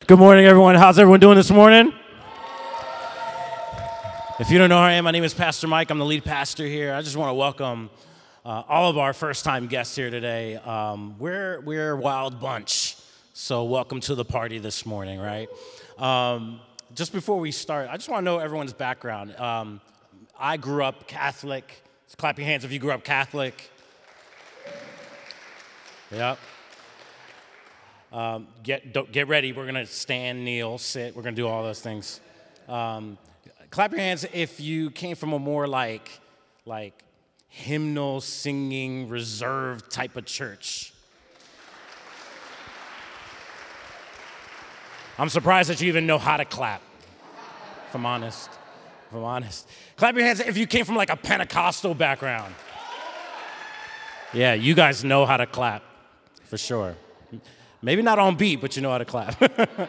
Good morning, everyone. How's everyone doing this morning? If you don't know who I am, my name is Pastor Mike. I'm the lead pastor here. I just want to welcome all of our first-time guests here today. We're a wild bunch, so welcome to the party this morning, right? Just before we start, I just want to know everyone's background. I grew up Catholic. So clap your hands if you grew up Catholic. Yep. Get ready. We're going to stand, kneel, sit. We're going to do all those things. Clap your hands if you came from a more like hymnal singing, reserved type of church. I'm surprised that you even know how to clap, if I'm honest. Clap your hands if you came from like a Pentecostal background. Yeah, you guys know how to clap, for sure. Maybe not on beat, but you know how to clap.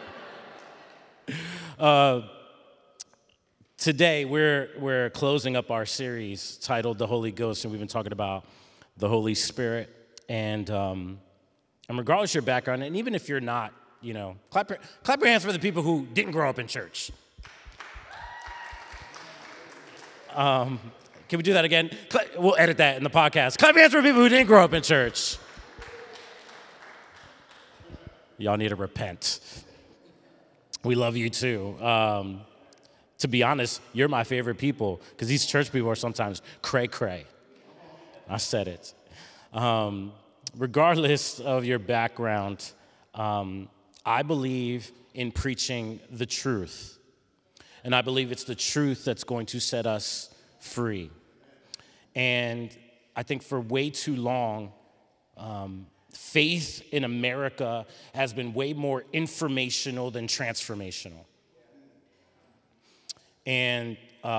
Today, we're closing up our series titled The Holy Ghost, and we've been talking about the Holy Spirit. And regardless of your background, and even if you're not, clap your hands for the people who didn't grow up in church. Can we do that again? We'll edit that in the podcast. Clap your hands for people who didn't grow up in church. Y'all need to repent. We love you too. To be honest, you're my favorite people because these church people are sometimes cray-cray. I said it. Regardless of your background, I believe in preaching the truth. And I believe it's the truth that's going to set us free. And I think for way too long, faith in America has been way more informational than transformational. And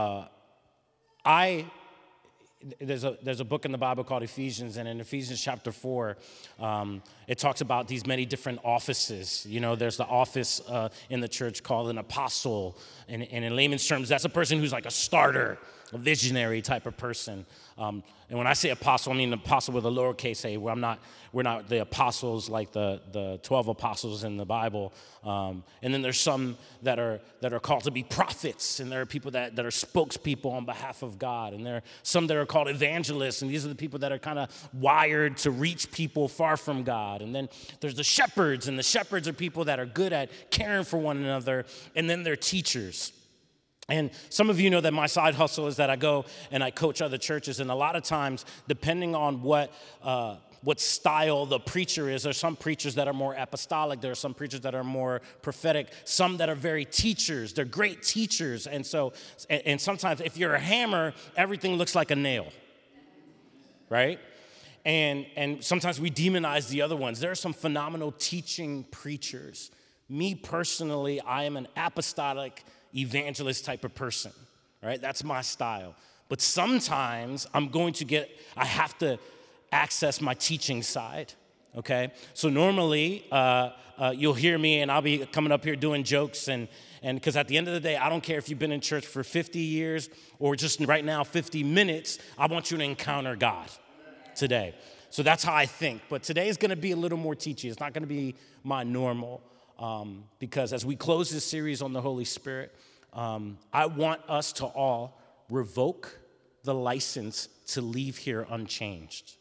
there's a book in the Bible called Ephesians, and in Ephesians chapter 4, it talks about these many different offices. There's the office in the church called an apostle, and in layman's terms, that's a person who's like a starter, a visionary type of person. And when I say apostle, I mean apostle with a lowercase a, where we're not the apostles like the 12 apostles in the Bible. And then there's some that are called to be prophets, and there are people that are spokespeople on behalf of God. And there are some that are called evangelists, and these are the people that are kind of wired to reach people far from God. And then there's the shepherds, and the shepherds are people that are good at caring for one another. And then they're teachers. And some of you know that my side hustle is that I go and I coach other churches, and a lot of times, depending on what style the preacher is, there's some preachers that are more apostolic, there are some preachers that are more prophetic, some that are very teachers. They're great teachers, and sometimes if you're a hammer, everything looks like a nail, right? And sometimes we demonize the other ones. There are some phenomenal teaching preachers. Me personally, I am an apostolic evangelist type of person, right? That's my style. But sometimes I have to access my teaching side, okay? So normally you'll hear me and I'll be coming up here doing jokes and because at the end of the day, I don't care if you've been in church for 50 years or just right now 50 minutes, I want you to encounter God today. So that's how I think. But today is going to be a little more teachy. It's not going to be my normal. Because as we close this series on the Holy Spirit, I want us to all revoke the license to leave here unchanged.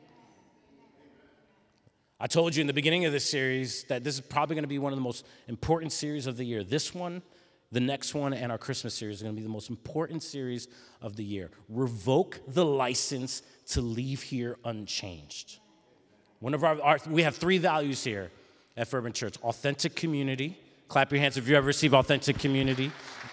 I told you in the beginning of this series that this is probably going to be one of the most important series of the year. This one, the next one, and our Christmas series are going to be the most important series of the year. Revoke the license to leave here unchanged. One of we have 3 values here at Fervent Church. Authentic community. Clap your hands if you ever receive authentic community.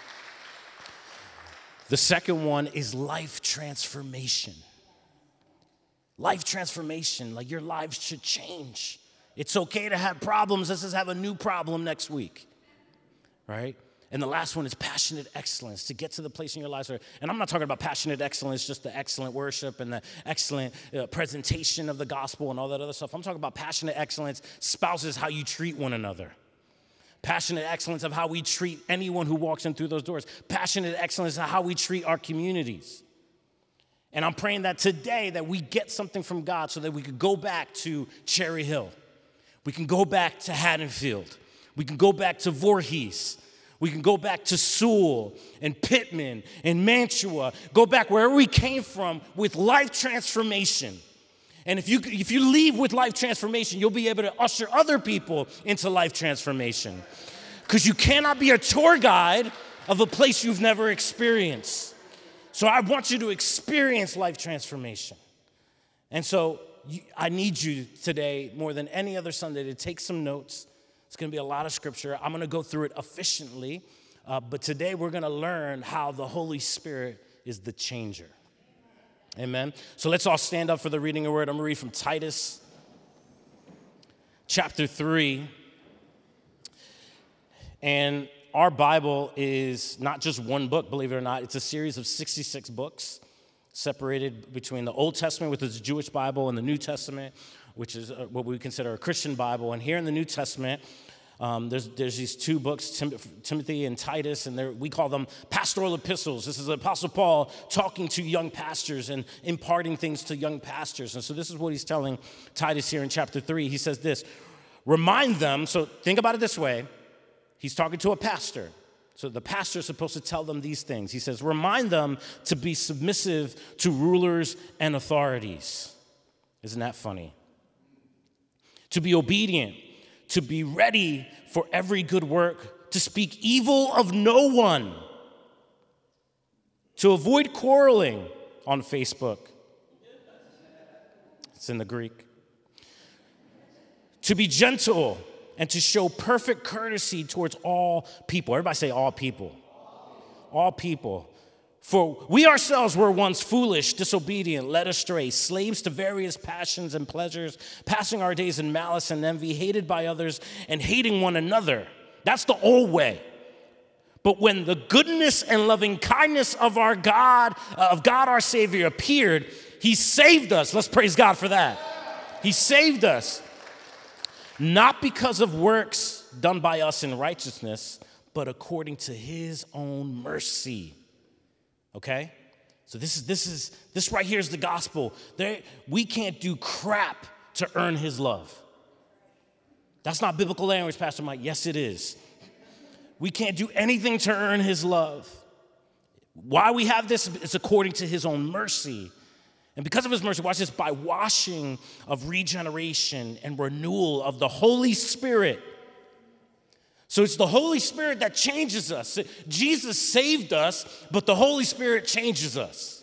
The second one is life transformation. Life transformation, like your lives should change. It's okay to have problems. Let's just have a new problem next week, right? And the last one is passionate excellence, to get to the place in your lives where, and I'm not talking about passionate excellence, just the excellent worship and the excellent presentation of the gospel and all that other stuff. I'm talking about passionate excellence, spouses, how you treat one another. Passionate excellence of how we treat anyone who walks in through those doors. Passionate excellence of how we treat our communities. And I'm praying that today that we get something from God so that we could go back to Cherry Hill. We can go back to Haddonfield. We can go back to Voorhees. We can go back to Sewell and Pittman and Mantua. Go back wherever we came from with life transformation. And if you leave with life transformation, you'll be able to usher other people into life transformation. Because you cannot be a tour guide of a place you've never experienced. So I want you to experience life transformation. And so I need you today, more than any other Sunday, to take some notes. It's going to be a lot of scripture. I'm going to go through it efficiently. But today we're going to learn how the Holy Spirit is the changer. Amen. So let's all stand up for the reading of the word. I'm going to read from Titus chapter 3. And our Bible is not just one book, believe it or not. It's a series of 66 books separated between the Old Testament, which is the Jewish Bible, and the New Testament, which is what we consider a Christian Bible. And here in the New Testament, there's these two books, Timothy and Titus, and we call them pastoral epistles. This is the Apostle Paul talking to young pastors and imparting things to young pastors. And so this is what he's telling Titus here in chapter 3. He says this, remind them, so think about it this way. He's talking to a pastor. So the pastor is supposed to tell them these things. He says, remind them to be submissive to rulers and authorities. Isn't that funny? To be obedient, to be ready for every good work, to speak evil of no one, to avoid quarreling on Facebook. It's in the Greek. To be gentle and to show perfect courtesy towards all people. Everybody say all people. All people. For we ourselves were once foolish, disobedient, led astray, slaves to various passions and pleasures, passing our days in malice and envy, hated by others and hating one another. That's the old way. But when the goodness and loving kindness of our God, our Savior appeared, he saved us. Let's praise God for that. He saved us. Not because of works done by us in righteousness, but according to his own mercy. Okay? So this right here is the gospel. We can't do crap to earn his love. That's not biblical language, Pastor Mike. Yes, it is. We can't do anything to earn his love. Why we have this is according to his own mercy. And because of his mercy, watch this, by washing of regeneration and renewal of the Holy Spirit. So it's the Holy Spirit that changes us. Jesus saved us, but the Holy Spirit changes us.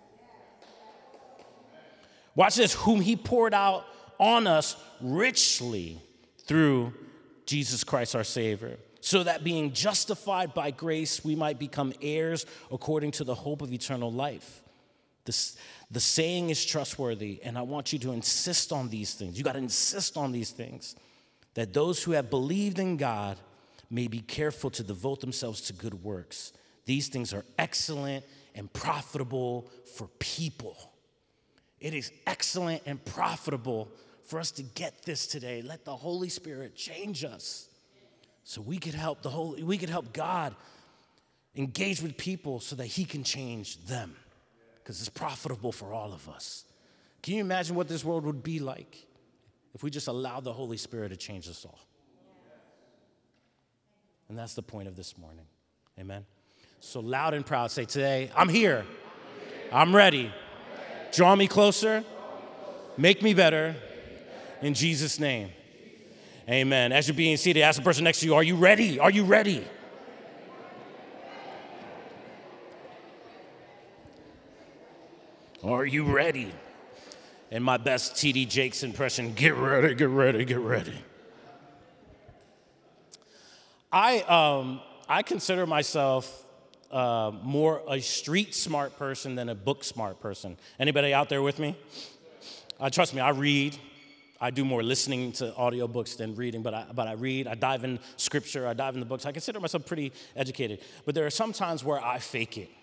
Watch this, whom he poured out on us richly through Jesus Christ our Savior, so that being justified by grace, we might become heirs according to the hope of eternal life. The saying is trustworthy, and I want you to insist on these things. You got to insist on these things, that those who have believed in God may be careful to devote themselves to good works. These things are excellent and profitable for people. It is excellent and profitable for us to get this today. Let the Holy Spirit change us so we could help God engage with people so that he can change them. Because it's profitable for all of us. Can you imagine what this world would be like if we just allowed the Holy Spirit to change us all? And that's the point of this morning. Amen. So loud and proud, say today, I'm here. I'm ready. Draw me closer. Make me better. In Jesus' name. Amen. As you're being seated, ask the person next to you, are you ready? Are you ready? Are you ready? In my best T.D. Jakes impression, get ready, get ready, get ready. I consider myself more a street smart person than a book smart person. Anybody out there with me? Trust me, I read. I do more listening to audiobooks than reading, but I read. I dive in scripture. I dive in the books. I consider myself pretty educated. But there are some times where I fake it.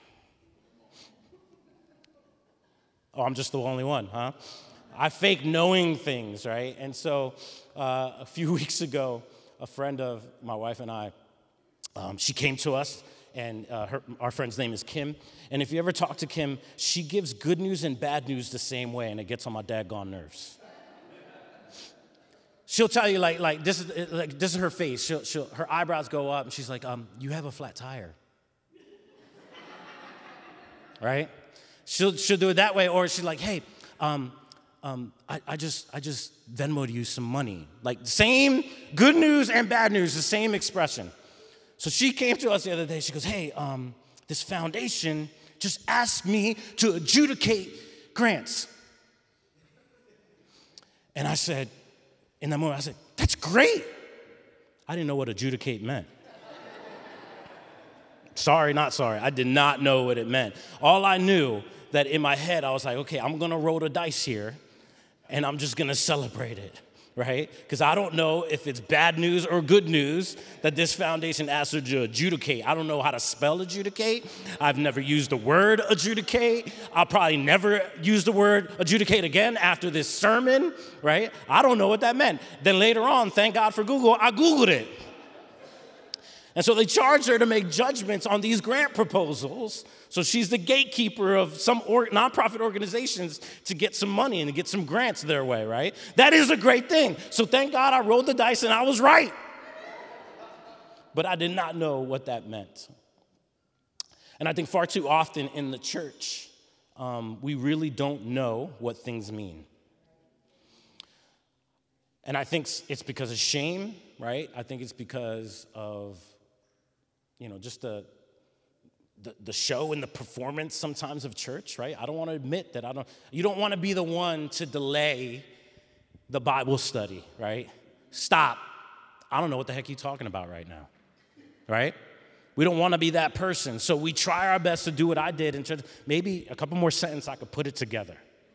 Oh, I'm just the only one, huh? I fake knowing things, right? And so a few weeks ago, a friend of my wife and I, she came to us, and our friend's name is Kim. And if you ever talk to Kim, she gives good news and bad news the same way, and it gets on my daggone nerves. she'll tell you like this is her face. Her eyebrows go up, and she's like, you have a flat tire, right? She'll do it that way, or she's like, hey, I just Venmo'd you some money. Like same good news and bad news, the same expression. So she came to us the other day. She goes, hey, this foundation just asked me to adjudicate grants. And I said, in that moment, I said, that's great. I didn't know what adjudicate meant. Sorry, not sorry. I did not know what it meant. All I knew that in my head, I was like, okay, I'm gonna roll the dice here, and I'm just gonna celebrate it, right? Because I don't know if it's bad news or good news that this foundation asked her to adjudicate. I don't know how to spell adjudicate. I've never used the word adjudicate. I'll probably never use the word adjudicate again after this sermon, right? I don't know what that meant. Then later on, thank God for Google, I Googled it. And so they charged her to make judgments on these grant proposals. So she's the gatekeeper of some nonprofit organizations to get some money and to get some grants their way, right? That is a great thing. So thank God I rolled the dice and I was right. But I did not know what that meant. And I think far too often in the church, we really don't know what things mean. And I think it's because of shame, right? I think it's because of just the show and the performance sometimes of church, right? I don't want to admit that you don't want to be the one to delay the Bible study, right? Stop. I don't know what the heck you're talking about right now, right? We don't want to be that person. So we try our best to do what I did in church. Maybe a couple more sentences, I could put it together,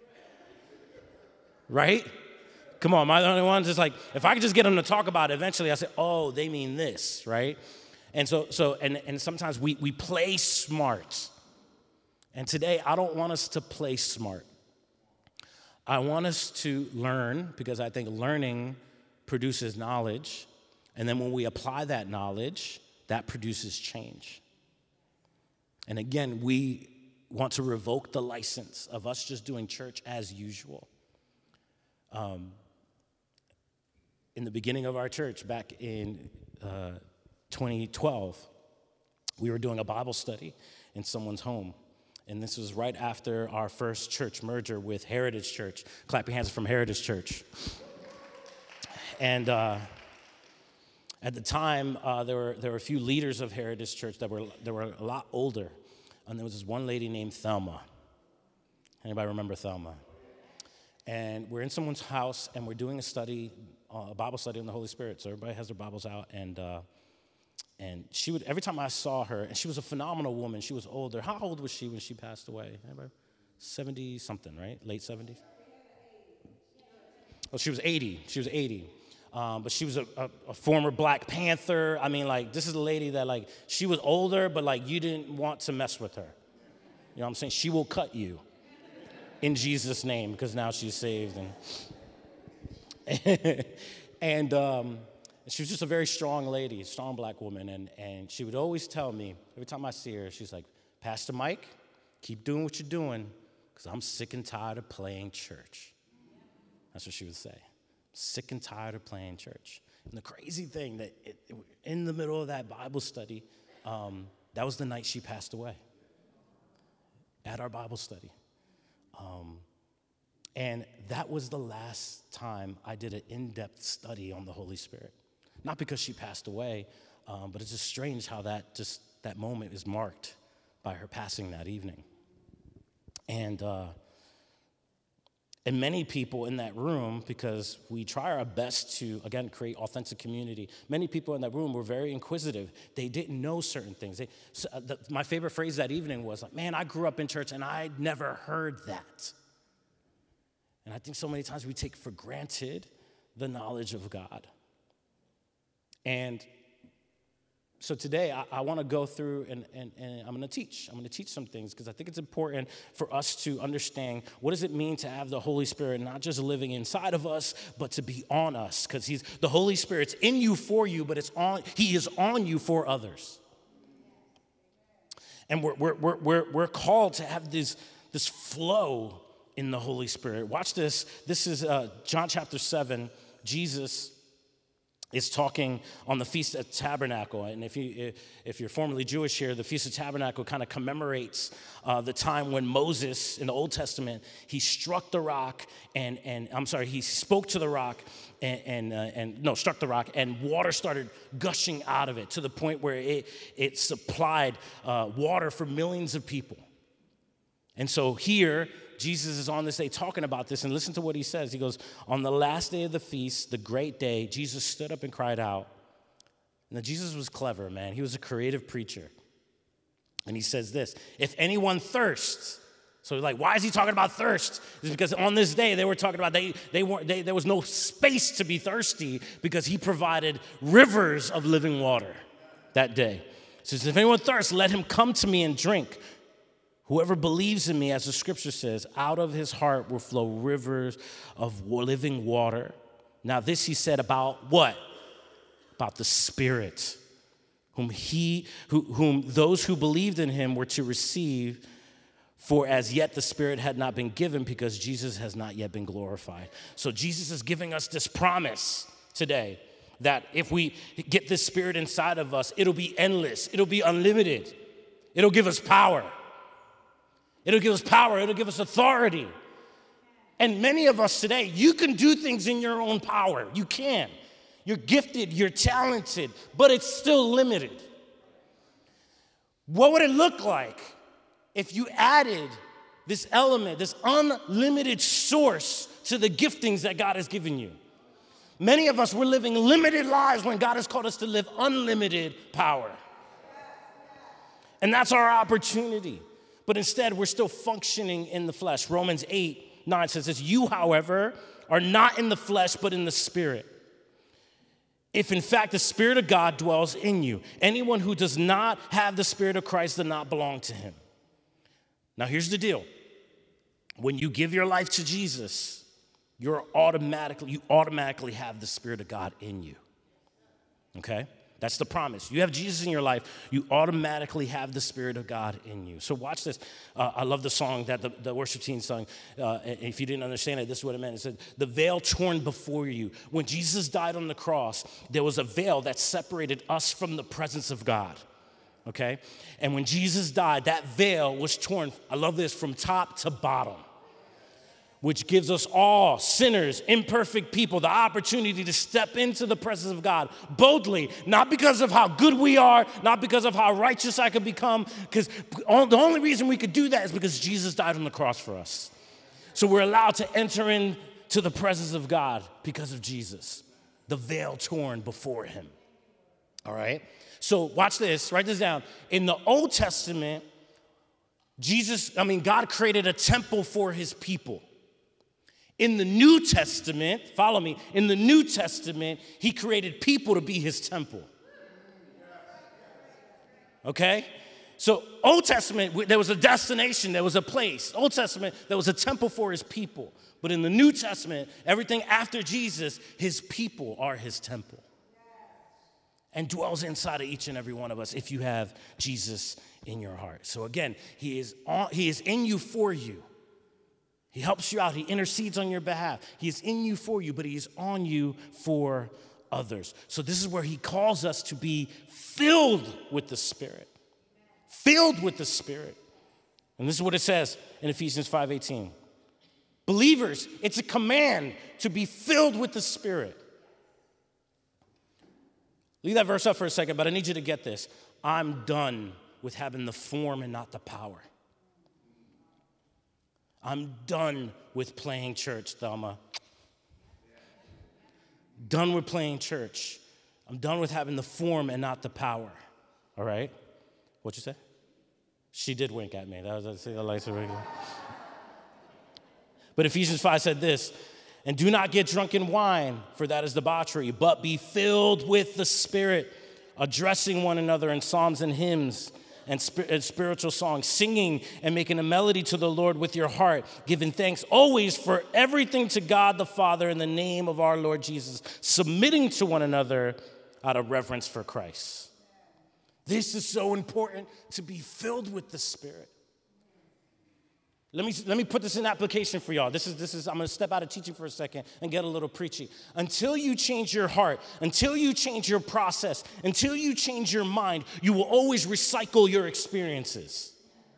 right? Come on, am I the only one? Just like, if I could just get them to talk about it, eventually I say, oh, they mean this, right? And so sometimes we play smart. And today, I don't want us to play smart. I want us to learn, because I think learning produces knowledge. And then when we apply that knowledge, that produces change. And again, we want to revoke the license of us just doing church as usual. In the beginning of our church, back in 2012, we were doing a Bible study in someone's home. And this was right after our first church merger with Heritage Church. Clap your hands from Heritage Church. And at the time, there were a few leaders of Heritage Church that were a lot older. And there was this one lady named Thelma. Anybody remember Thelma? And we're in someone's house, and we're doing a Bible study on the Holy Spirit. So everybody has their Bibles out, and she would, every time I saw her, and she was a phenomenal woman. She was older. How old was she when she passed away? 70-something, right? Late 70s? Oh, she was 80. She was 80. But she was a former Black Panther. I mean, like, this is a lady that, like, she was older, but, like, you didn't want to mess with her. You know what I'm saying? She will cut you in Jesus' name, because now she's saved. And she was just a very strong lady, strong Black woman, and she would always tell me, every time I see her, she's like, Pastor Mike, keep doing what you're doing, because I'm sick and tired of playing church. That's what she would say. Sick and tired of playing church. And the crazy thing that in the middle of that Bible study, that was the night she passed away, at our Bible study. And that was the last time I did an in-depth study on the Holy Spirit. Not because she passed away, but it's just strange how that moment is marked by her passing that evening. And many people in that room, because we try our best to, again, create authentic community, many people in that room were very inquisitive. They didn't know certain things. My favorite phrase that evening was like, man, I grew up in church and I never heard that. And I think so many times we take for granted the knowledge of God. And so today I want to go through and I'm going to teach. I'm going to teach some things because I think it's important for us to understand what does it mean to have the Holy Spirit not just living inside of us, but to be on us. Because the Holy Spirit's in you for you, but He is on you for others. And we're called to have this flow in the Holy Spirit. Watch this. This is John chapter 7. Jesus is talking on the Feast of Tabernacle. And if you're formerly Jewish here, the Feast of Tabernacle kind of commemorates the time when Moses, in the Old Testament, he struck the rock he spoke to the rock struck the rock, and water started gushing out of it to the point where it supplied water for millions of people. And so here, Jesus is on this day talking about this, and listen to what he says. He goes, on the last day of the feast, the great day, Jesus stood up and cried out. Now, Jesus was clever, man. He was a creative preacher. And he says this, if anyone thirsts, so like, why is he talking about thirst? It's because on this day, they were talking about there was no space to be thirsty because he provided rivers of living water that day. He says, if anyone thirsts, let him come to me and drink. Whoever believes in me, as the scripture says, out of his heart will flow rivers of living water. Now this he said about what? About the Spirit, whom those who believed in him were to receive, for as yet the Spirit had not been given because Jesus has not yet been glorified. So Jesus is giving us this promise today that if we get this Spirit inside of us, it'll be endless, it'll be unlimited, it'll give us power. It'll give us power. It'll give us authority. And many of us today, you can do things in your own power. You can. You're gifted. You're talented. But it's still limited. What would it look like if you added this element, this unlimited source to the giftings that God has given you? Many of us, we're living limited lives when God has called us to live unlimited power. And that's our opportunity. But instead, we're still functioning in the flesh. Romans 8:9 says this, you, however, are not in the flesh, but in the Spirit. If in fact the Spirit of God dwells in you, anyone who does not have the Spirit of Christ does not belong to him. Now here's the deal. When you give your life to Jesus, you automatically have the Spirit of God in you. Okay? That's the promise. You have Jesus in your life, you automatically have the Spirit of God in you. So watch this. I love the song that the worship team sung. If you didn't understand it, this is what it meant. It said, the veil torn before you. When Jesus died on the cross, there was a veil that separated us from the presence of God. Okay? And when Jesus died, that veil was torn, I love this, from top to bottom, which gives us all sinners, imperfect people, the opportunity to step into the presence of God boldly, not because of how good we are, not because of how righteous I could become, because the only reason we could do that is because Jesus died on the cross for us. So we're allowed to enter into the presence of God because of Jesus, the veil torn before him. All right? So watch this, write this down. In the Old Testament, God created a temple for his people. In the New Testament, follow me, in the New Testament, he created people to be his temple. Okay? So Old Testament, there was a destination, there was a place. Old Testament, there was a temple for his people. But in the New Testament, everything after Jesus, his people are his temple. And dwells inside of each and every one of us if you have Jesus in your heart. So again, he is in you for you. He helps you out. He intercedes on your behalf. He is in you for you, but he is on you for others. So this is where he calls us to be filled with the Spirit. Filled with the Spirit. And this is what it says in Ephesians 5:18. Believers, it's a command to be filled with the Spirit. Leave that verse up for a second, but I need you to get this. I'm done with having the form and not the power. I'm done with playing church, Thelma. Done with playing church. I'm done with having the form and not the power. All right? What'd you say? She did wink at me. That was the lights are regular. But Ephesians 5 said this, and do not get drunk in wine, for that is debauchery, but be filled with the Spirit, addressing one another in psalms and hymns and spiritual songs, singing and making a melody to the Lord with your heart, giving thanks always for everything to God the Father in the name of our Lord Jesus, submitting to one another out of reverence for Christ. This is so important, to be filled with the Spirit. Let me put this in application for y'all. This is I'm going to step out of teaching for a second and get a little preachy. Until you change your heart, until you change your process, until you change your mind, you will always recycle your experiences.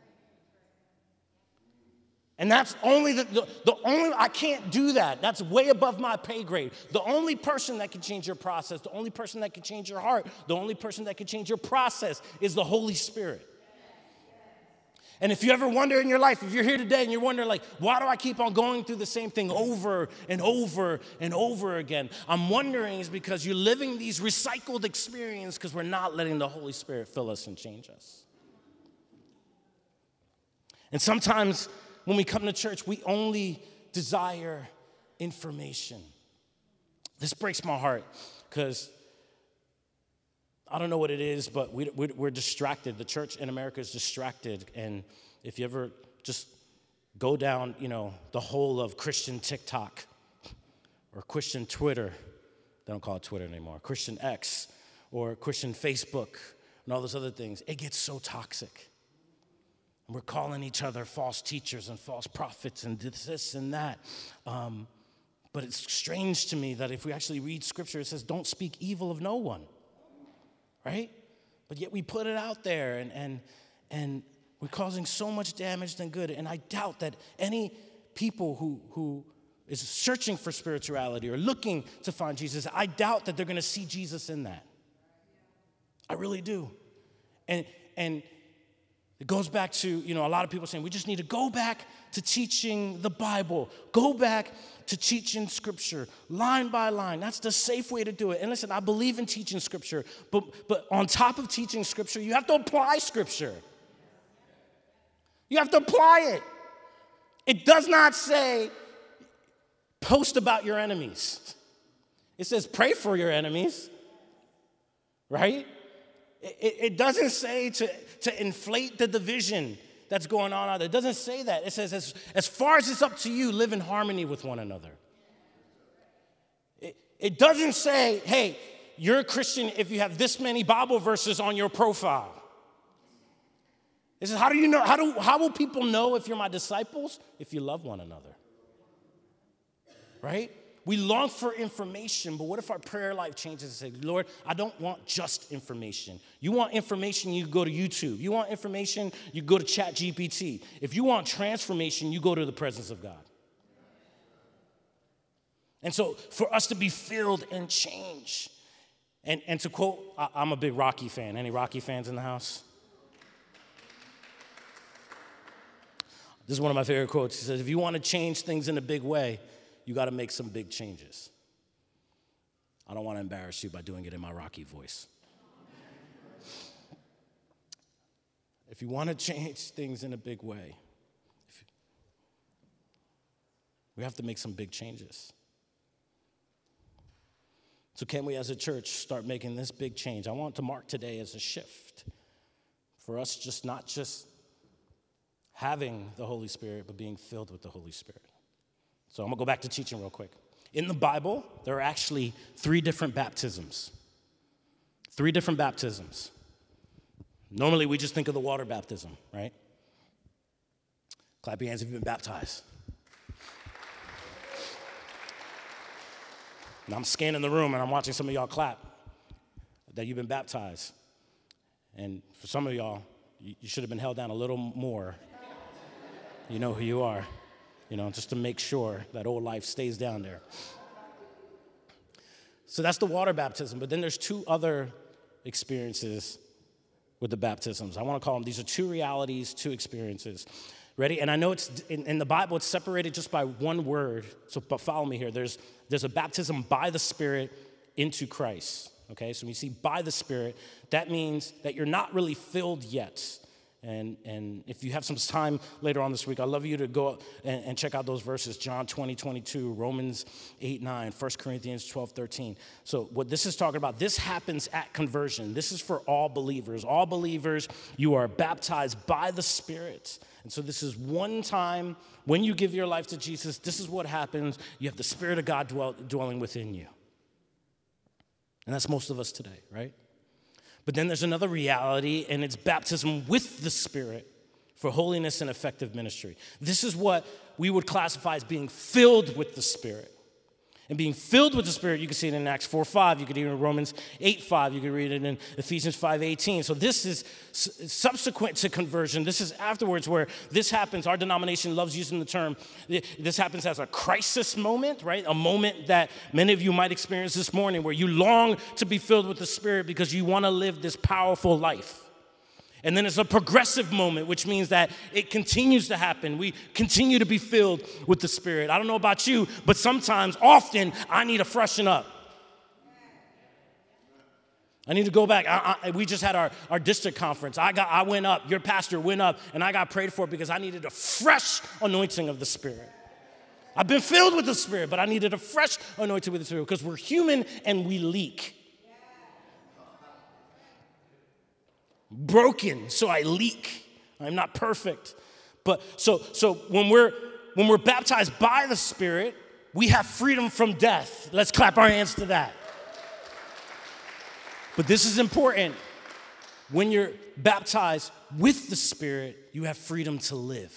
And that's only the only, I can't do that. That's way above my pay grade. The only person that can change your process, the only person that can change your heart, the only person that can change your process is the Holy Spirit. And if you ever wonder in your life, if you're here today and you're wondering, like, why do I keep on going through the same thing over and over and over again? I'm wondering is because you're living these recycled experiences because we're not letting the Holy Spirit fill us and change us. And sometimes when we come to church, we only desire information. This breaks my heart because I don't know what it is, but we're distracted. The church in America is distracted. And if you ever just go down, the whole of Christian TikTok or Christian Twitter, they don't call it Twitter anymore, Christian X or Christian Facebook and all those other things, it gets so toxic. And we're calling each other false teachers and false prophets and this and that. But it's strange to me that if we actually read Scripture, it says, don't speak evil of no one. Right? But yet we put it out there and we're causing so much damage than good. And I doubt that any people who is searching for spirituality or looking to find Jesus, I doubt that they're going to see Jesus in that. I really do. And it goes back to, a lot of people saying we just need to go back to teaching the Bible. Go back to teaching Scripture line by line. That's the safe way to do it. And listen, I believe in teaching Scripture, but on top of teaching Scripture, you have to apply Scripture. You have to apply it. It does not say post about your enemies. It says pray for your enemies, right? It doesn't say to inflate the division that's going on out there. It doesn't say that. It says, as far as it's up to you, live in harmony with one another. It doesn't say, hey, you're a Christian if you have this many Bible verses on your profile. It says, how do you know? How will people know if you're my disciples? If you love one another. Right? We long for information, but what if our prayer life changes and say, Lord, I don't want just information. You want information, you go to YouTube. You want information, you go to ChatGPT. If you want transformation, you go to the presence of God. And so for us to be filled and change, and to quote, I'm a big Rocky fan. Any Rocky fans in the house? This is one of my favorite quotes. He says, if you want to change things in a big way, you got to make some big changes. I don't want to embarrass you by doing it in my Rocky voice. If you want to change things in a big way, we have to make some big changes. So can we as a church start making this big change? I want to mark today as a shift for us just not just having the Holy Spirit, but being filled with the Holy Spirit. So I'm going to go back to teaching real quick. In the Bible, there are actually 3 different baptisms. 3 different baptisms. Normally, we just think of the water baptism, right? Clap your hands if you've been baptized. Now I'm scanning the room and I'm watching some of y'all clap that you've been baptized. And for some of y'all, you should have been held down a little more. You know who you are. Just to make sure that old life stays down there. So that's the water baptism. But then there's 2 other experiences with the baptisms. I want to call them, these are 2 realities, 2 experiences. Ready? And I know it's in the Bible, it's separated just by one word. But follow me here. There's a baptism by the Spirit into Christ. Okay? So when you see by the Spirit, that means that you're not really filled yet. And if you have some time later on this week, I'd love you to go and check out those verses, John 20:22, Romans 8:9, 1 Corinthians 12:13. So what this is talking about, this happens at conversion. This is for all believers. All believers, you are baptized by the Spirit. And so this is one time when you give your life to Jesus, this is what happens. You have the Spirit of God dwelling within you. And that's most of us today, right? But then there's another reality, and it's baptism with the Spirit for holiness and effective ministry. This is what we would classify as being filled with the Spirit. And being filled with the Spirit, you can see it in Acts 4:5. You can read it in Romans 8:5. You can read it in Ephesians 5:18. So this is subsequent to conversion. This is afterwards where this happens. Our denomination loves using the term. This happens as a crisis moment, right? A moment that many of you might experience this morning where you long to be filled with the Spirit because you want to live this powerful life. And then it's a progressive moment, which means that it continues to happen. We continue to be filled with the Spirit. I don't know about you, but sometimes, often, I need to freshen up. I need to go back. We just had our district conference. I went up, your pastor went up, and I got prayed for because I needed a fresh anointing of the Spirit. I've been filled with the Spirit, but I needed a fresh anointing with the Spirit because we're human and we leak. Broken, so I leak. I'm not perfect. But so when we're baptized by the Spirit, we have freedom from death. Let's clap our hands to that. But this is important. When you're baptized with the Spirit, you have freedom to live.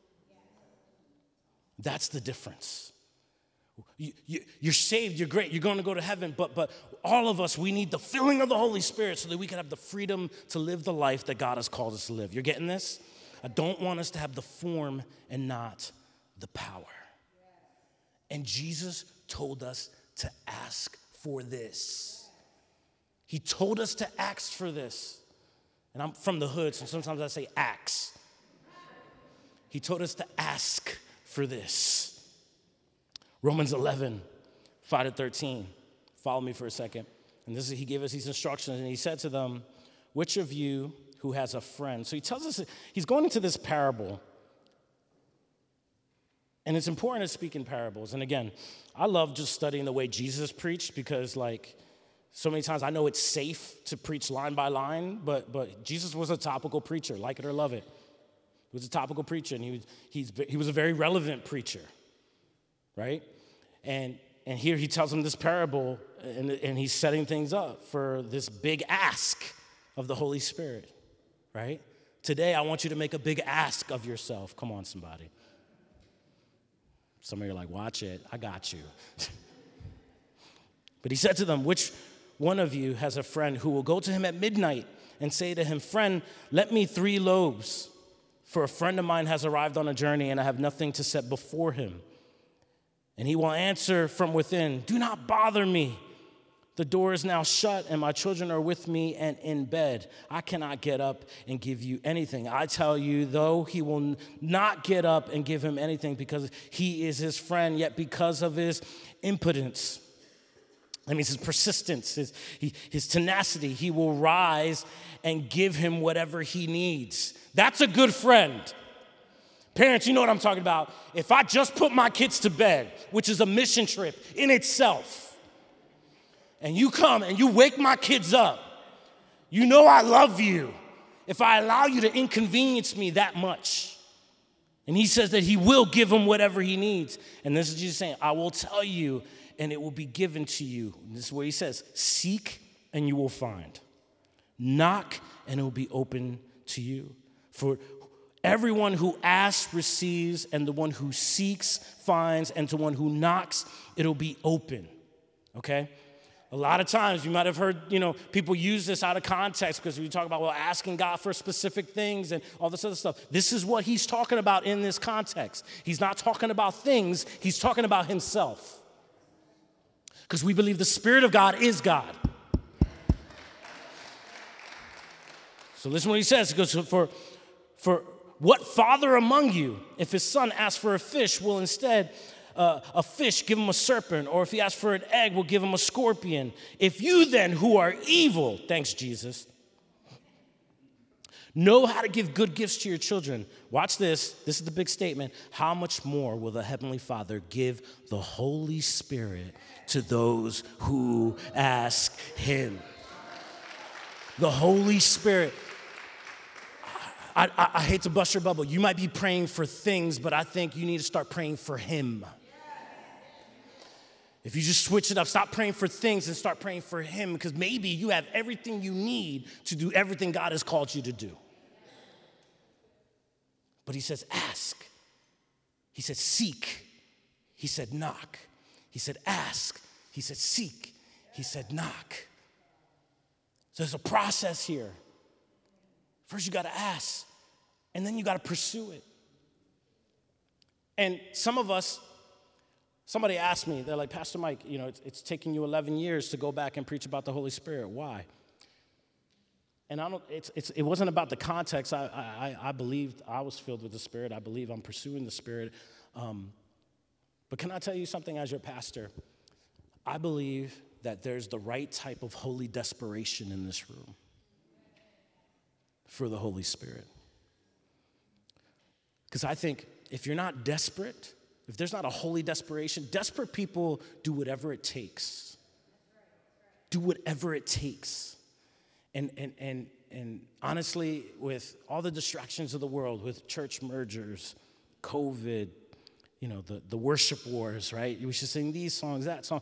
That's the difference. You're saved, you're great, you're going to go to heaven, but all of us, we need the filling of the Holy Spirit so that we can have the freedom to live the life that God has called us to live. You're getting this? I don't want us to have the form and not the power. And Jesus told us to ask for this. He told us to ask for this. And I'm from the hood, so sometimes I say ask. He told us to ask for this. Romans 11, 5-13. Follow me for a second. And he gave us these instructions, and he said to them, which of you who has a friend? So he tells us, he's going into this parable. And it's important to speak in parables. And again, I love just studying the way Jesus preached because, so many times I know it's safe to preach line by line, but Jesus was a topical preacher, like it or love it. He was a topical preacher, and he was a very relevant preacher. Right? And here he tells them this parable, and he's setting things up for this big ask of the Holy Spirit, right? Today, I want you to make a big ask of yourself. Come on, somebody. Some of you are like, watch it. I got you. But he said to them, which one of you has a friend who will go to him at midnight and say to him, friend, let me 3 loaves, for a friend of mine has arrived on a journey, and I have nothing to set before him. And he will answer from within, do not bother me. The door is now shut, and my children are with me and in bed. I cannot get up and give you anything. I tell you, though he will not get up and give him anything because he is his friend, yet because of his impotence, that means his persistence, his tenacity, he will rise and give him whatever he needs. That's a good friend. Parents, you know what I'm talking about. If I just put my kids to bed, which is a mission trip in itself, and you come and you wake my kids up, you know I love you if I allow you to inconvenience me that much. And he says that he will give him whatever he needs. And this is Jesus saying, I will tell you, and it will be given to you. And this is what he says, seek and you will find. Knock and it will be open to you. For everyone who asks receives, and the one who seeks finds, and to one who knocks, it'll be open, okay? A lot of times you might have heard, people use this out of context because we talk about, asking God for specific things and all this other stuff. This is what he's talking about in this context. He's not talking about things, he's talking about himself. Because we believe the Spirit of God is God. So listen to what he says. He goes, for what father among you, if his son asks for a fish, will instead a fish give him a serpent? Or if he asks for an egg, will give him a scorpion? If you then, who are evil, thanks Jesus, know how to give good gifts to your children, watch this, this is the big statement, how much more will the Heavenly Father give the Holy Spirit to those who ask him? The Holy Spirit. I hate to bust your bubble. You might be praying for things, but I think you need to start praying for him. If you just switch it up, stop praying for things and start praying for him, because maybe you have everything you need to do everything God has called you to do. But he says, ask. He said, seek. He said, knock. He said, ask. He said, seek. He said, knock. So there's a process here. First, you got to ask, and then you got to pursue it. And some of us, somebody asked me, they're like, Pastor Mike, it's taking you 11 years to go back and preach about the Holy Spirit. Why? And it wasn't about the context. I believed I was filled with the Spirit. I believe I'm pursuing the Spirit. But can I tell you something as your pastor? I believe that there's the right type of holy desperation in this room for the Holy Spirit. Because I think if you're not desperate, if there's not a holy desperation, desperate people do whatever it takes. Do whatever it takes. And honestly, with all the distractions of the world, with church mergers, COVID, the worship wars, right? We should sing these songs, that song.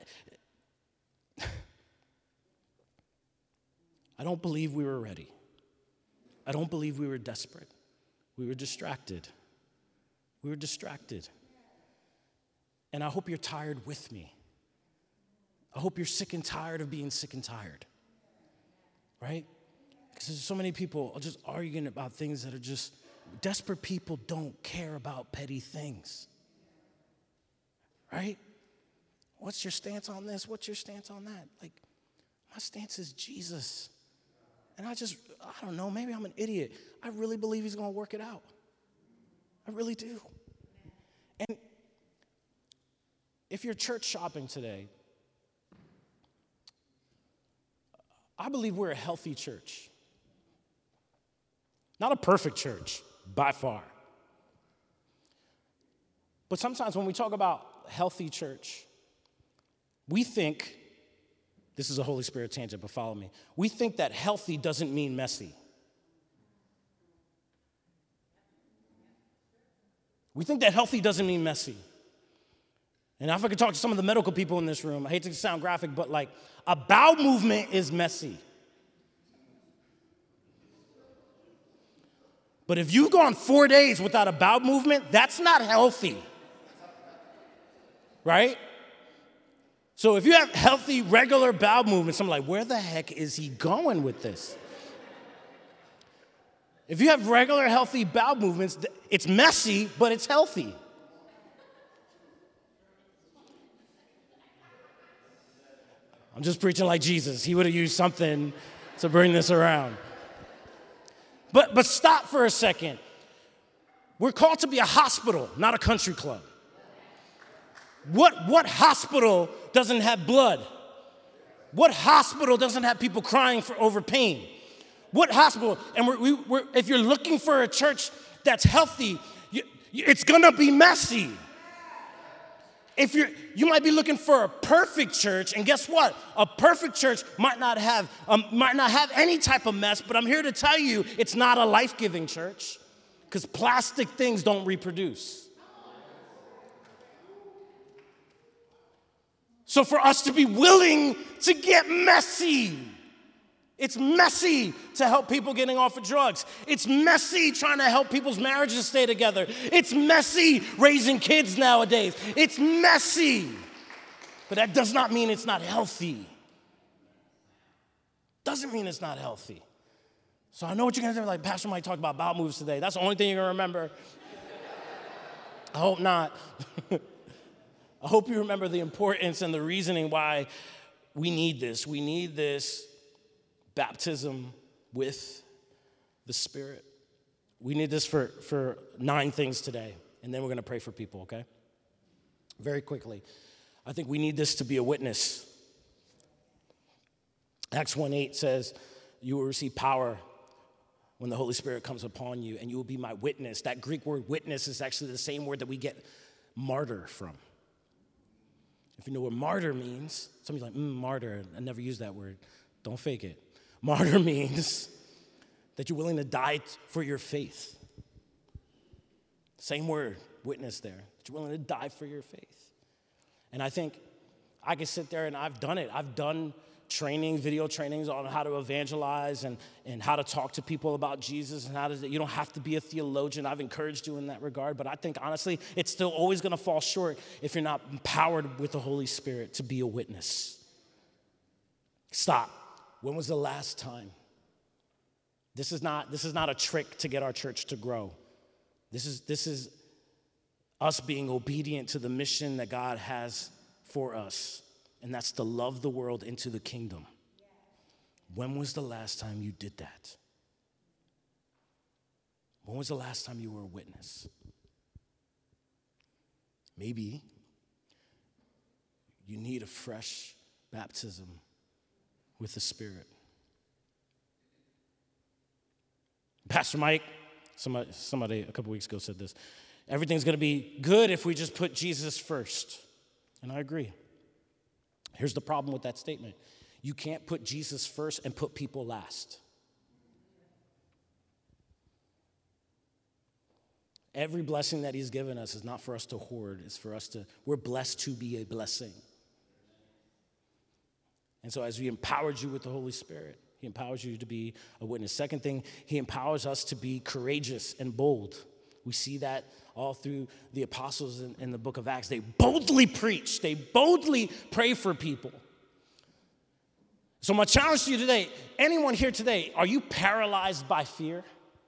I don't believe we were ready. I don't believe we were desperate. We were distracted. We were distracted. And I hope you're tired with me. I hope you're sick and tired of being sick and tired. Right? Because there's so many people just arguing about things that are just, desperate people don't care about petty things. Right? What's your stance on this? What's your stance on that? Like, my stance is Jesus. And I don't know, maybe I'm an idiot. I really believe he's going to work it out. I really do. And if you're church shopping today, I believe we're a healthy church. Not a perfect church, by far. But sometimes when we talk about healthy church, we think, this is a Holy Spirit tangent, but follow me. We think that healthy doesn't mean messy. We think that healthy doesn't mean messy. And if I could talk to some of the medical people in this room, I hate to sound graphic, but like a bowel movement is messy. But if you've gone 4 days without a bowel movement, that's not healthy. Right? So if you have healthy, regular bowel movements, I'm like, where the heck is he going with this? If you have regular, healthy bowel movements, it's messy, but it's healthy. I'm just preaching like Jesus. He would have used something to bring this around. But stop for a second. We're called to be a hospital, not a country club. What hospital doesn't have blood? What hospital doesn't have people crying over pain? What hospital? And if you're looking for a church that's healthy, it's gonna be messy. If you might be looking for a perfect church, and guess what? A perfect church might not have any type of mess, but I'm here to tell you it's not a life-giving church, because plastic things don't reproduce. So for us to be willing to get messy, it's messy to help people getting off of drugs. It's messy trying to help people's marriages stay together. It's messy raising kids nowadays. It's messy. But that does not mean it's not healthy. Doesn't mean it's not healthy. So I know what you're going to say, like, Pastor Mike talked about bowel moves today. That's the only thing you're going to remember. I hope not. I hope you remember the importance and the reasoning why we need this. We need this baptism with the Spirit. We need this for 9 things today, and then we're going to pray for people, okay? Very quickly. I think we need this to be a witness. Acts 1:8 says, you will receive power when the Holy Spirit comes upon you, and you will be my witness. That Greek word witness is actually the same word that we get martyr from. If you know what martyr means, somebody's like, martyr, I never use that word. Don't fake it. Martyr means that you're willing to die for your faith. Same word, witness there. That you're willing to die for your faith. And I think I can sit there and I've done it. I've done video trainings on how to evangelize and how to talk to people about Jesus and you don't have to be a theologian. I've encouraged you in that regard, but I think honestly, it's still always going to fall short if you're not empowered with the Holy Spirit to be a witness. Stop. When was the last time? This is not a trick to get our church to grow. This is us being obedient to the mission that God has for us, and that's to love the world into the kingdom. When was the last time you did that? When was the last time you were a witness? Maybe you need a fresh baptism with the Spirit. Pastor Mike, somebody a couple weeks ago said this, everything's going to be good if we just put Jesus first. And I agree. Here's the problem with that statement. You can't put Jesus first and put people last. Every blessing that he's given us is not for us to hoard. It's for us we're blessed to be a blessing. And so as he empowered you with the Holy Spirit, he empowers you to be a witness. Second thing, he empowers us to be courageous and bold. We see that all through the apostles in the book of Acts. They boldly preach. They boldly pray for people. So my challenge to you today, anyone here today, are you paralyzed by fear?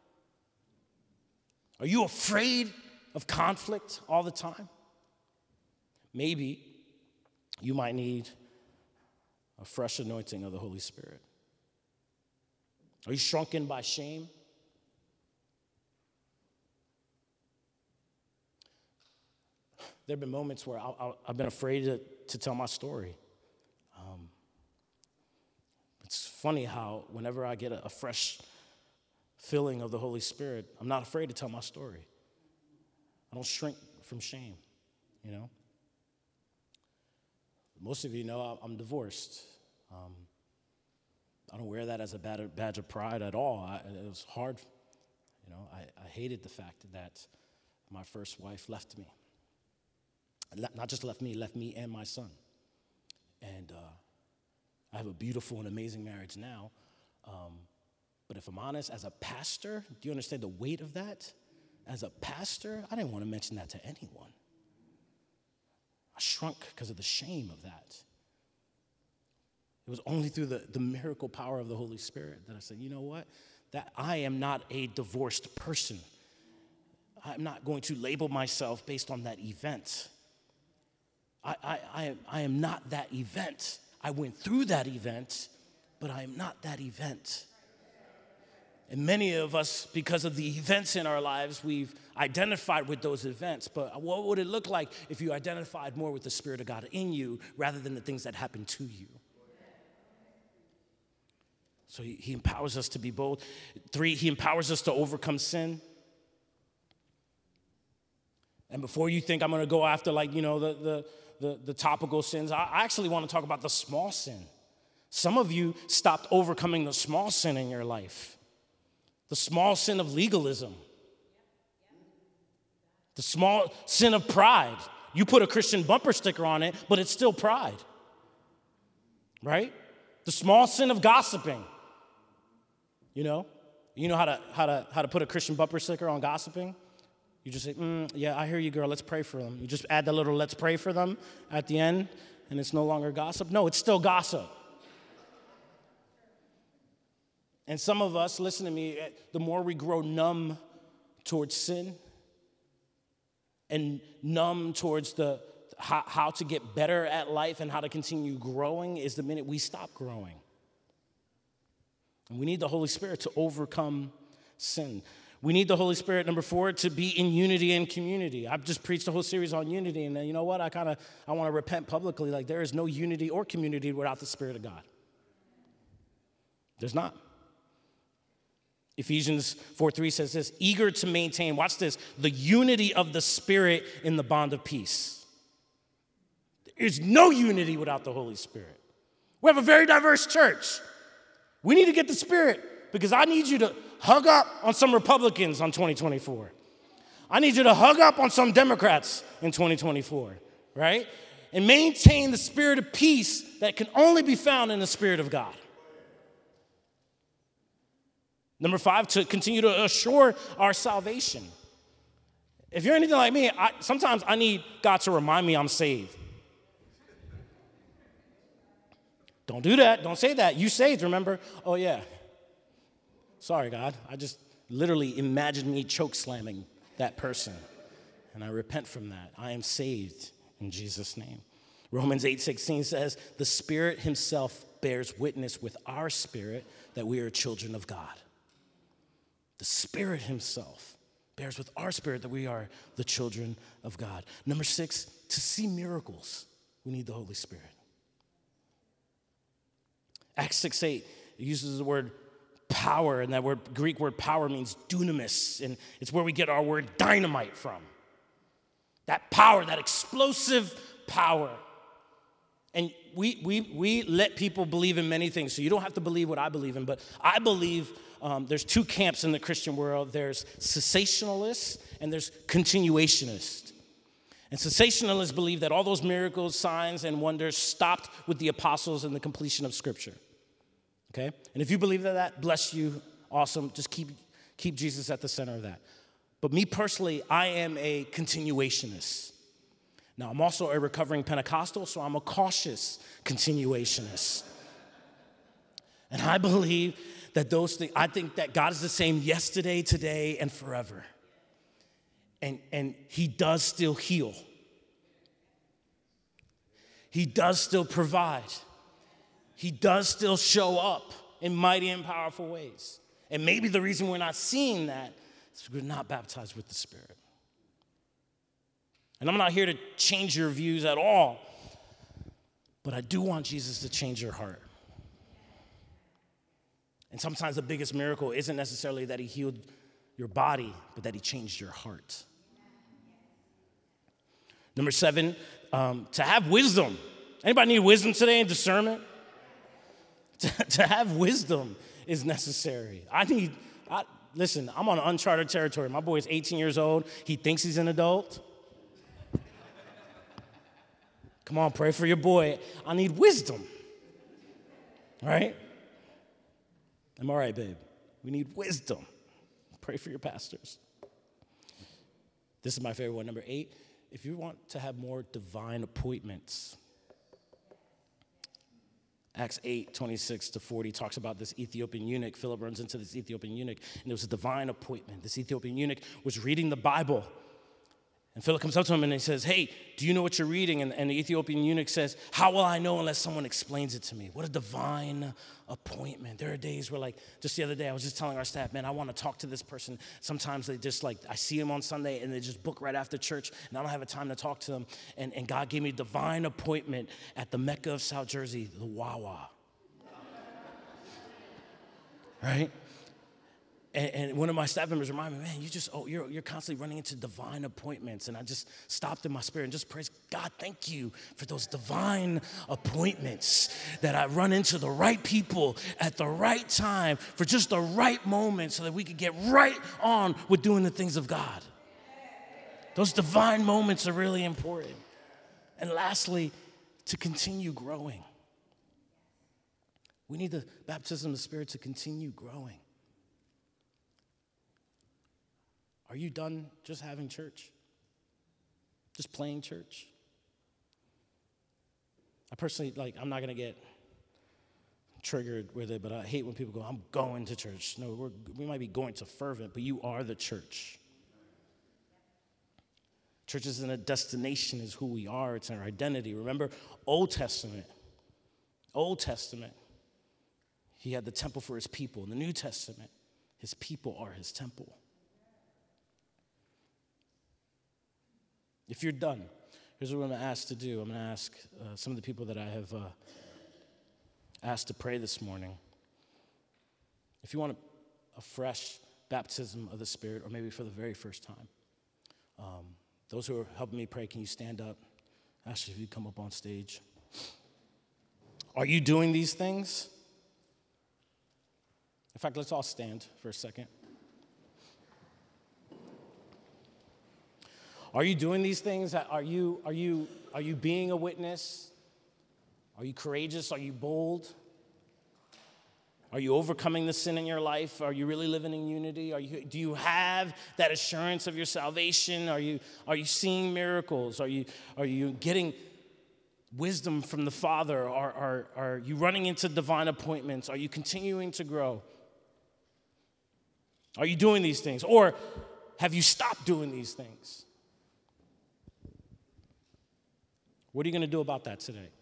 Are you afraid of conflict all the time? Maybe you might need a fresh anointing of the Holy Spirit. Are you shrunken by shame? There have been moments where I've been afraid to tell my story. It's funny how whenever I get a fresh filling of the Holy Spirit, I'm not afraid to tell my story. I don't shrink from shame, you know. Most of you know I'm divorced. I don't wear that as a badge of pride at all. It was hard, you know. I hated the fact that my first wife left me. Not just left me and my son. And I have a beautiful and amazing marriage now. But if I'm honest, as a pastor, do you understand the weight of that? As a pastor, I didn't want to mention that to anyone. I shrunk because of the shame of that. It was only through the miracle power of the Holy Spirit that I said, you know what? That I am not a divorced person. I'm not going to label myself based on that event. I am not that event. I went through that event, but I am not that event. And many of us, because of the events in our lives, we've identified with those events. But what would it look like if you identified more with the Spirit of God in you rather than the things that happened to you? So he empowers us to be bold. 3, he empowers us to overcome sin. And before you think I'm going to go after the topical sins, I actually want to talk about the small sin. Some of you stopped overcoming the small sin in your life. The small sin of legalism. The small sin of pride. You put a Christian bumper sticker on it, but it's still pride. Right? The small sin of gossiping. You know how to put a Christian bumper sticker on gossiping? You just say, yeah, I hear you, girl. Let's pray for them. You just add the little let's pray for them at the end, and it's no longer gossip. No, it's still gossip. And some of us, listen to me, the more we grow numb towards sin and numb towards how to get better at life and how to continue growing is the minute we stop growing. And we need the Holy Spirit to overcome sin. We need the Holy Spirit, number 4, to be in unity and community. I've just preached a whole series on unity, and you know what? I want to repent publicly. Like, there is no unity or community without the Spirit of God. There's not. Ephesians 4:3 says this, eager to maintain, watch this, the unity of the Spirit in the bond of peace. There's no unity without the Holy Spirit. We have a very diverse church. We need to get the Spirit, because I need you to hug up on some Republicans on 2024. I need you to hug up on some Democrats in 2024, right? and maintain the spirit of peace that can only be found in the Spirit of God. Number 5, to continue to assure our salvation. If you're anything like me, sometimes I need God to remind me I'm saved. Don't do that. Don't say that. You saved, remember? Oh, yeah. Sorry, God. I just literally imagined me choke slamming that person. And I repent from that. I am saved in Jesus' name. Romans 8:16 says, the Spirit himself bears witness with our spirit that we are children of God. The Spirit himself bears with our spirit that we are the children of God. Number 6, to see miracles, we need the Holy Spirit. Acts 6:8 uses the word power, and that Greek word power means dunamis, and it's where we get our word dynamite from. That power, that explosive power. And we let people believe in many things, so you don't have to believe what I believe in, but I believe there's 2 camps in the Christian world. There's cessationalists and there's continuationists. And cessationalists believe that all those miracles, signs, and wonders stopped with the apostles and the completion of Scripture. Okay? And if you believe that, bless you, awesome. Just keep Jesus at the center of that. But me personally, I am a continuationist. Now, I'm also a recovering Pentecostal, so I'm a cautious continuationist. And I believe that those things, I think that God is the same yesterday, today, and forever. And he does still heal. He does still provide. He does still show up in mighty and powerful ways. And maybe the reason we're not seeing that is we're not baptized with the Spirit. And I'm not here to change your views at all, but I do want Jesus to change your heart. And sometimes the biggest miracle isn't necessarily that he healed your body, but that he changed your heart. Number 7, to have wisdom. Anybody need wisdom today and discernment? To have wisdom is necessary. Listen, I'm on uncharted territory. My boy is 18 years old. He thinks he's an adult. Come on, pray for your boy. I need wisdom. Right? I'm all right, babe. We need wisdom. Pray for your pastors. This is my favorite one, number 8. If you want to have more divine appointments, Acts 8:26-40 talks about this Ethiopian eunuch. Philip runs into this Ethiopian eunuch, and it was a divine appointment. This Ethiopian eunuch was reading the Bible. And Philip comes up to him and he says, hey, do you know what you're reading? And the Ethiopian eunuch says, how will I know unless someone explains it to me? What a divine appointment. There are days where, like, just the other day, I was just telling our staff, man, I want to talk to this person. Sometimes they just, like, I see them on Sunday and they just book right after church and I don't have a time to talk to them. And God gave me a divine appointment at the Mecca of South Jersey, the Wawa. Right? And one of my staff members reminded me, man, you're constantly running into divine appointments. And I just stopped in my spirit and just praised God, thank you for those divine appointments that I run into the right people at the right time for just the right moment so that we could get right on with doing the things of God. Those divine moments are really important. And lastly, to continue growing. We need the baptism of the Spirit to continue growing. Are you done just having church? Just playing church? I personally, I'm not going to get triggered with it, but I hate when people go, I'm going to church. No, we might be going to fervent, but you are the church. Church isn't a destination, it's who we are, it's our identity. Remember, Old Testament, he had the temple for his people. In the New Testament, his people are his temple. If you're done, here's what I'm going to ask to do. I'm going to ask some of the people that I have asked to pray this morning. If you want a fresh baptism of the Spirit, or maybe for the very first time, those who are helping me pray, can you stand up? Ashley, if you come up on stage. Are you doing these things? In fact, let's all stand for a second. Are you doing these things? Are you being a witness? Are you courageous? Are you bold? Are you overcoming the sin in your life? Are you really living in unity? Do you have that assurance of your salvation? Are you seeing miracles? Are you getting wisdom from the Father? Are you running into divine appointments? Are you continuing to grow? Are you doing these things? Or have you stopped doing these things? What are you going to do about that today?